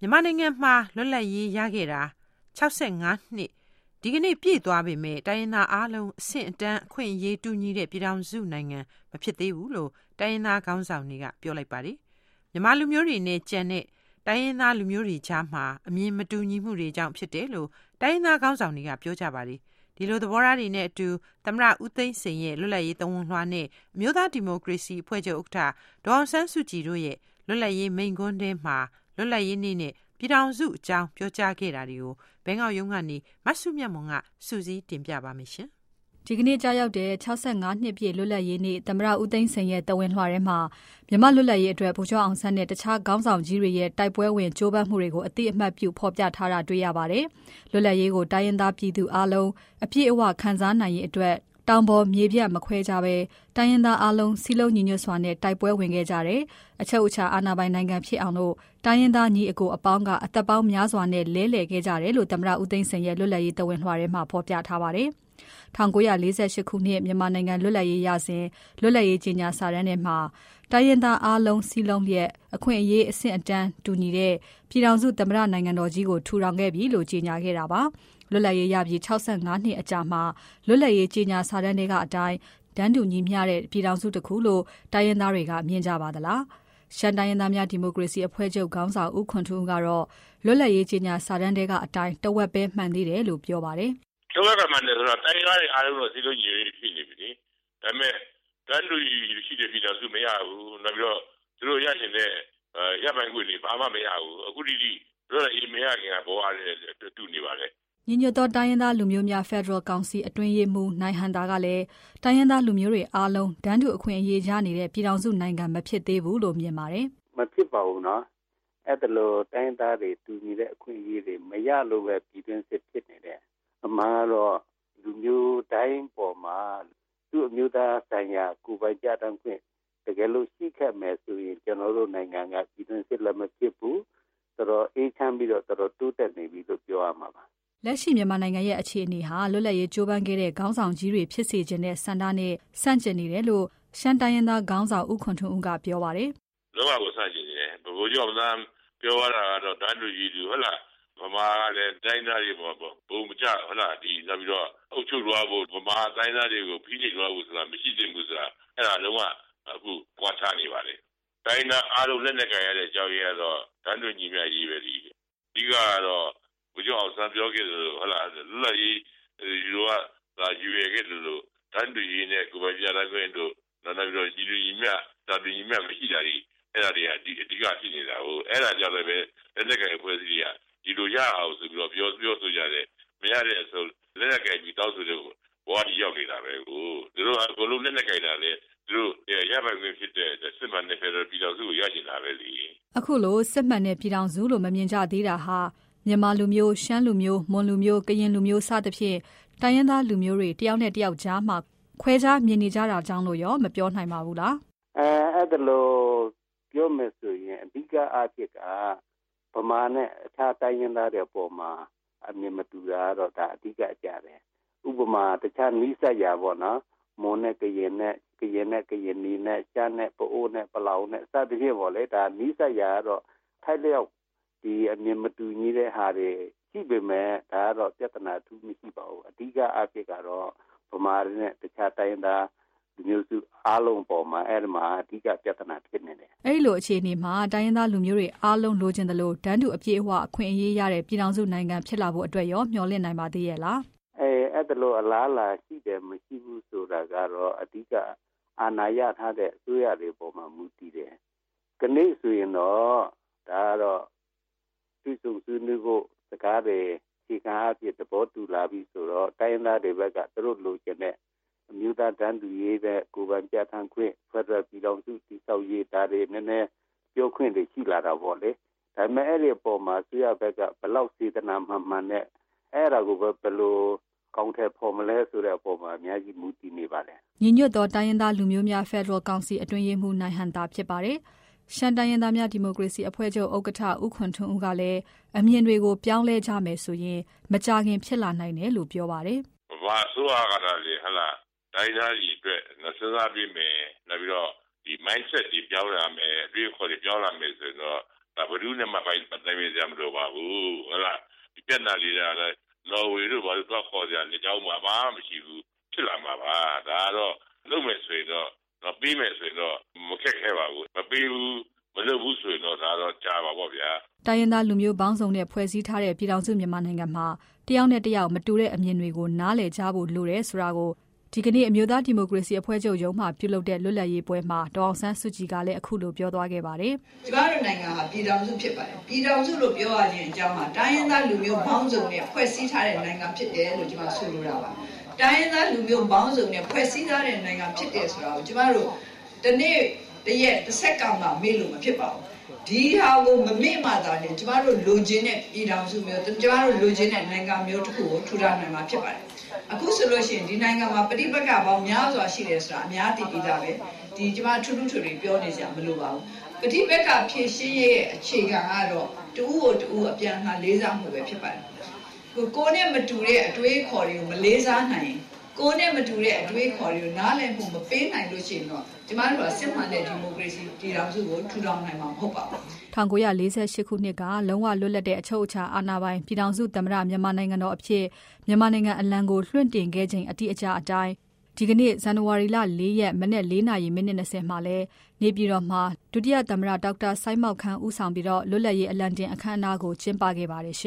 မြန်မာနိုင်ငံမှာလွတ်လပ်ရေးရခဲ့တာ65နှစ်ဒီကနေ့ပြည့်သွားပေမဲ့တိုင်းရင်းသားအားလုံးအဆင့်အတန်းအခွင့်အရေးတူညီတဲ့ပြည်ထောင်စုနိုင်ငံမဖြစ်သေးဘူးလို့တိုင်းရင်းသားခေါင်းဆောင်တွေကပြောလိုက်ပါတယ်။မြန်မာလူမျိုးတွေနဲ့ကြံတဲ့တိုင်းရင်းသားလူမျိုးတွေကြားမှာအမြင်မတူညီမှုတွေကြောင့်ဖြစ်တယ်လို့တိုင်းရင်းသားခေါင်းဆောင်တွေကပြောကြပါတယ်။ဒီလိုသဘောထားတွေနဲ့အတူသမ္မတဦးသိန်းစိန်ရဲ့လွတ်လပ်ရေးသဝဏ်လွှာနဲ့အမျိုးသားဒီမိုကရေစီအဖွဲ့ချုပ်ဥက္ကဋ္ဌဒေါ်အောင်ဆန်းစုကြည်တို့ရဲ့လွတ်လပ်ရေးမိန့်ခွန်းထဲမှာလွတ်လပ်ရေးနေ့နဲ့ပြည်ထောင်စုအကြောင်းပြောကြားခဲ့တာတွေကိုဘဲငေါက်ရုံးကနေမဆုမြတ်မွန်ကစူးစီးတင်ပြပါမယ်ရှင်။ဒီကနေ့ကြာရောက်တဲ့65နှစ်ပြည့်လွတ်လပ်ရေးနေ့သမ္မတဦးသိန်းစိန်ရဲ့သဝဏ်လွှာထဲမှာမြန်မာလွတ်လပ်ရေးအတွက်ဗိုလ်ချုပ်အောင်ဆန်းနဲ့တခြားခေါင်းဆောင်ကြီးတွေရဲ့တိုက်ပွဲဝင်ကြိုးပမ်းမှုတွေကိုအသိအမှတ်ပြုဖော်ပြထားတာတွေ့ရပါတယ်။လွတ်လပ်ရေးကိုတိုင်းရင်းသားပြည်သူအလုံးအပြည့်အဝခံစားနိုင်ရေးအတွက်တောင်ပေါ်မြေပြန့်မခွဲကြပဲတိုင်းရင်းသားအလုံးစီလုံးညီညွတ်စွာနဲ့တိုက်ပွဲဝင်ခဲ့ကြတယ်။အချုပ်အခြာအာဏာပိုင်နိုင်ငံဖြစ်အောင်လို့တိုင်းရင်းသားညီအကိုအပေါင်းကအသက်ပေါင်းများစွာနဲ့လဲလှယ်ခဲ့ကြတယ်လို့သမ္မတဦးသိန်းစိန်ရဲ့လွတ်လပ်ရေးသဝဏ်လွှာထဲမှာဖော်ပြထားပါတယ်။1948ခုနှစ်မြန်မာနိုင်ငံလွတ်လပ်ရေးရစဉ်လွတ်လပ်ရေးကြေညာစာတမ်းထဲမှာတိုင်းရင်းသားအလုံးစီလုံးလျက်အခွင့်အရေးအဆင့်အတန်းတူညီတဲ့ပြည်ထောင်စုသမ္မတနိုင်ငံတော်ကြီးကိုထူထောင်ခဲ့ပြီလို့ကြေညာခဲ့တာပါ။လွတ်လပ်ရေးရပြီး65နှစ်အကြာမှာလွတ်လပ်ရေးကြေညာစာတမ်းတွေကအတိုင်းတန်းတူညီမျှတဲ့ပြည်ထောင်စုတစ်ခုလို့တိုင်းရင်းသားတွေကမြင်ကြပါသလား။ရှမ်းတိုင်းရင်းသားများဒီမိုကရေစီအဖွဲ့ချုပ်ခေါင်းဆောင်ဦးခွန်ထွန်းကတော့လွတ်လပ်ရေးကြေညာစာတမ်းတွေကအတိုင်းတဝက်ပဲမှန်သေးတယ်လို့ပြောပါတယ်။တဝက်ကမှန်တယ်ဆိုတော့တိုင်းရင်းသားတွေအားလုံးတော့စီလုံးညီရေးဖြစ်နေပြီ။ဒါပေမဲ့တန်းတူရှိတဲ့ပြည်ထောင်စုမရဘူး။နောက်ပြီးတော့သူတို့ရရှင်တဲ့ရပိုင်ခွင့်တွေဘာမှမရဘူး။အခုဒီလွတ်လပ်ရေးမရခင်ကပေါ်ရတဲ့တူနေပါလေ။ညီညွတ်သောတိုင်းရင်းသားလူမျိုးများဖက်ဒရယ်ကောင်စီအတွင်းရေးမှူးနိုင်ဟန်တာကလည်းတိုင်းရင်းသားလူမျိုးတွေအားလုံးတန်းတူအခွင့်အရေးရနေတဲ့ပြည်ထောင်စုနိုင်ငံမဖြစ်သေးဘူးလို့မြင်ပါတယ်။မဖြစ်ပါဘူးနော်။အဲ့ဒါလိုတိုင်းသားတွေတူညီတဲ့အခွင့်အရေးတွေမရလို့ပဲပြည်တွင်းစစ်ဖြစ်နေတယ်။အမှန်တော့လူမျိုးတိုင်းပေါ်မှာသူ့အမျိုးသားဆိုင်ရာကိုယ်ပိုင်ပြဋ္ဌာန်းခွင့်တကယ်လို့ရှိခဲ့မယ်ဆိုရင်ကျွန်တော်တို့နိုင်ငံကပြည်တွင်းစစ်လည်းမဖြစ်ဘူး။ဆိုတော့အေးချမ်းပြီးတော့တော်တိုးတက်နေပြီလို့ပြောရမှာပါ။လက်ရှိမြန်မာနိုင်ငံရဲ့အခြေအနေဟာလွတ်လပ်ရေးကြိုးပမ်းခဲ့တဲ့ခေါင်းဆောင်ကြီးတွေဖြစ်စေခြင်းနဲ့ဆန္ဒနဲ့ဆန့်ကျင်နေတယ်လို့ရှမ်းတိုင်းရင်းသားခေါင်းဆောင်ဦးခွန်ထွန်းဦးကပြောပါတယ်။လောကကိုဆန့်ကျင်နေတယ်။ဘိုးကျော်သားပြောရတာကတော့တန်းတူကြီးတူဟုတ်လား။ဗမာကလည်းတိုင်းသားတွေပေါ့ဘုံမကြဟုတ်လားဒီနောက်ပြီးတော့အုပ်ချုပ်သွားဖို့ဗမာတိုင်းသားတွေကိုဖိနှိပ်သွားဖို့ဆိုတာမရှိသင့်ဘူးဆိုတာအဲ့ဒါလုံးဝအခုကွာခြားနေပါလေ။တိုင်းသားအားလုံးလက်နဲ့ကြရတဲ့အကြောင်းရင်းကတော့တန်းတူညီမျှရေးပဲဒီကတော့ဘုရားအောင်ဆန်းပြောခဲ့တယ်ဟုတ်လားလွတ်လပ်ရေးယူကလာယူရခဲ့တယ်လို့တန်းတူရေးနဲ့ကိုယ်ပိုင်ပြဋ္ဌာန်းခွင့်တို့နောက်ပြီးတော့ညီလူညီမျှတာတူညီမျှမရှိတာဒီအဲ့ဒါတွေကအဓိကဖြစ်နေတာဟိုအဲ့ဒါကြောင့်လည်းပဲလက်နက်ကင်အဖွဲ့အစည်းတွေကဒီလိုရအောင်ဆိုပြီးတော့ပြောဆိုကြတယ်မရတဲ့အဆိုလက်နက်ကင်ပြီးတောက်ဆိုတဲ့ဘဝကြီးရောက်နေတာပဲကိုသူတို့အကုန်လုံးလက်နက်ကင်တာလေသူတို့ရပိုင်ခွင့်ဖြစ်တဲ့စစ်မှန်တဲ့ဖက်ဒရယ်ပြည်ထောင်စုကိုရရှိလာပဲလေအခုလိုစစ်မှန်တဲ့ပြည်ထောင်စုလို့မမြင်ကြသေးတာဟာမြန်မာလူမျိုးရှမ်းလူမျိုးမွန်လူမျိုးကရင်လူမျိုးစသဖြင့်တိုင်းရင်းသားလူမျိုးတွေတယောက်နဲ့တယောက်ကြားမှာခွဲခြားမြင်နေကြတာကြောင့်လို့ရောမပြောနိုင်ပါဘူးလားအဲ့ဒါလို့ပြောမယ်ဆိုရင်အဓိကအဖြစ်ကဗမာနဲ့အခြားတိုင်းရင်းသားတွေပေါ်မှာအမြင်မတူတာတော့ဒါအဓိကကြတယ်ဥပမာတခြားနီးစပ်ရာပေါ့နော်မွန်နဲ့ကရင်နဲ့ကရင်နီနဲ့ရှမ်းနဲ့ပအိုးနဲ့ပလောင်နဲ့စသဖြင့်ပေါ့လေဒါနီးစပ်ရာတော့ထိုက်လျောက်ဒီအမြင်မတူညီတဲ့ဟာတွေရှိပေမဲ့ဒါကတော့ပြဿနာထူးမရှိပါဘူးအဓိကအဖြစ်ကတော့ဗမာတွေနဲ့တခြားတိုင်းသားလူမျိုးစုအားလုံးပေါ်မှာအဲ့ဒီမှာအဓိကပြဿနာဖြစ်နေတယ်အဲ့လိုအခြေအနေမှာတိုင်းရင်းသားလူမျိုးတွေအားလုံးလိုချင်တယ်လို့တန်းတူအပြည့်အဝအခွင့်အရေးရတဲ့ပြည်ထောင်စုနိုင်ငံဖြစ်လာဖို့အတွက်ရောမျှော်လင့်နိုင်ပါသေးရဲ့လားအဲ့ဒါလို့အလားအလာရှိတယ်မရှိဘူးဆိုတာကတော့အဓိကအာဏာရထားတဲ့အစိုးရတွေပေါ်မှာမူတည်တယ်ခဏဆိုရင်တော့ဒါကတော့သူစုဆွေးနွေးဖို့စကားတွေခြေခံအဖြစ်သဘောတူလာပြီဆိုတော့တိုင်းသားတွေဘက်ကသူတို့လိုချင်တဲ့အမျိုးသားတန်းတူရေးတဲ့ကိုယ်ပိုင်ပြဋ္ဌာန်းခွင့်ဖက်ဒရယ်ပြည်ထောင်စုတည်ဆောက်ရေးဒါတွေနည်းနည်းပြောခွင့်တွေရှိလာတာပေါ့လေဒါပေမဲ့အဲ့ဒီအပေါ်မှာဆွေးရဘက်ကဘလောက်စေတနာမှန်နဲ့အဲ့ဒါကိုပဲဘယ်လိုကောင်းတဲ့ဖော်မလဲဆိုတဲ့အပေါ်မှာအများကြီးမူတည်နေပါတယ်ညီညွတ်သောတိုင်းရင်းသားလူမျိုးများဖက်ဒရယ်ကောင်စီအတွင်းရေးမှူးနိုင်ဟန်တာဖြစ်ပါတယ်ရှမ်းတိုင်းရင်းသားများဒီမိုကရေစီအဖွဲ့ချုပ်ဥက္ကဋ္ဌဦးခွန်ထွန်းဦးကလည်းအမြင်တွေကိုပြောင်းလဲကြမယ်ဆိုရင်မကြခင်ဖြစ်လာနိုင်တယ်လို့ပြောပါတယ်။ဘာဆိုရကလည်းဟလာတိုင်းသားကြီးအတွက်စဉ်းစားပြီးမယ်နောက်ပြီးတော့ဒီ mindset တွေပြောင်းလာမယ်အတွေ့အခေါ်တွေပြောင်းလာမယ်ဆိုတော့ဒါဘယ်သူနဲ့မှပိုင်တိုင်ပင်ကြမလို့ပါဘူးဟုတ်လားဒီပြက်နာလေးတွေကလည်းနော်ဝေတို့ဘာလို့တော့ခေါ်ကြတယ်အကြောင်းမှာဘာမှမရှိဘူးဖြစ်လာမှာပါဒါကတော့လုပ်မယ်ဆိုရင်တော့ပြီးမယ်ဆိုရင်တော့မခက်ခဲပါဘူးမပြီးဘူးမလုပ်ဘူးဆိုရင်တော့ဒါတော့ကြာပါပေါ့ဗျာတိုင်းရင်းသားလူမျိုးပေါင်းစုံနဲ့ဖွဲ့စည်းထားတဲ့ပြည်ထောင်စုမြန်မာနိုင်ငံမှာတယောက်နဲ့တယောက်မတူတဲ့အမြင်တွေကိုနားလည်ကြဖို့လိုတယ်ဆိုတာကိုဒီကနေ့အမျိုးသားဒီမိုကရေစီအဖွဲ့ချုပ်ရုံးမှပြုလုပ်တဲ့လွတ်လပ်ရေးပွဲမှာဒေါ်အောင်ဆန်းစုကြည်ကလည်းအခုလိုပြောသွားခဲ့ပါတယ်။ကျမတို့နိုင်ငံဟာပြည်ထောင်စုဖြစ်ပါတယ်။ပြည်ထောင်စုလို့ပြောရခြင်းအကြောင်းဟာတိုင်းရင်းသားလူမျိုးပေါင်းစုံနဲ့ဖွဲ့စည်းထားတဲ့နိုင်ငံဖြစ်တယ်လို့ကျမဆိုလိုတာပါ။တိုင်းရင်းသားလူမျိုးပေါင်းစုံနဲ့ဖွဲ့စည်းထားတဲ့နိုင်ငံဖြစ်တယ်ဆိုတာကိုကျမတို့ဒီနေ့တရက်တစ်စက္ကန့်မှမေ့လို့မဖြစ်ပါဘူး။ဒီဟာကိုမမေ့မှသာလေကျမတို့လိုချင်တဲ့ပြည်ထောင်စုမျိုးကျမတို့လိုချင်တဲ့နိုင်ငံမျိုးတစ်ခုကိုထူထောင်နိုင်မှာဖြစ်ပါတယ်။အခုဆိုလို့ရှိရင်ဒီနိုင်ငံမှာပဋိပက္ခပေါင်းများစွာရှိတယ်ဆိုတာအများသိပြီးသားပဲဒီကျမထူးထူးထွေထွေပြောနေကြမလို့ပါဘူးပဋိပက္ခဖြေရှင်းရဲ့အခြေခံကတော့တူဦးကိုတူဦးအပြန်အလှန်လေးစားမှုပဲဖြစ်ပါတယ်ကိုနဲ့မတူတဲ့အတွေးခေါ်တွေကိုမလေးစားနိုင်ရင်ကိုနဲ့မတူတဲ့အတွေးခေါ်တွေကိုနားလည်မှုမပေးနိုင်လို့ရှိရင်တော့ကျမတို့ကစစ်မှန်တဲ့ဒီမိုကရေစီတည်ထောင်စုကိုထူထောင်နိုင်မှာမဟုတ်ပါဘူး 1948ခုနှစ်ကလုံးဝလွတ်လပ်တဲ့အချုပ်အခြာအာဏာပိုင်ပြည်ထောင်စုသမ္မတမြန်မာနိုင်ငံတော်အဖြစ်မြန်မာနိုင်ငံအလံကိုလွှင့်တင်ခဲ့ခြင်းအတိအကျအတိုင်းဒီကနေ့ဇန်နဝါရီလ4ရက်မနက်4:20မှာလဲနေပြည်တော်မှာဒုတိယသမ္မတဒေါက်တာစိုင်းမောက်ခန်းဦးဆောင်ပြီးတော့လွတ်လပ်ရေးအလံတင်အခမ်းအနားကိုကျင်းပခဲ့ပါတယ်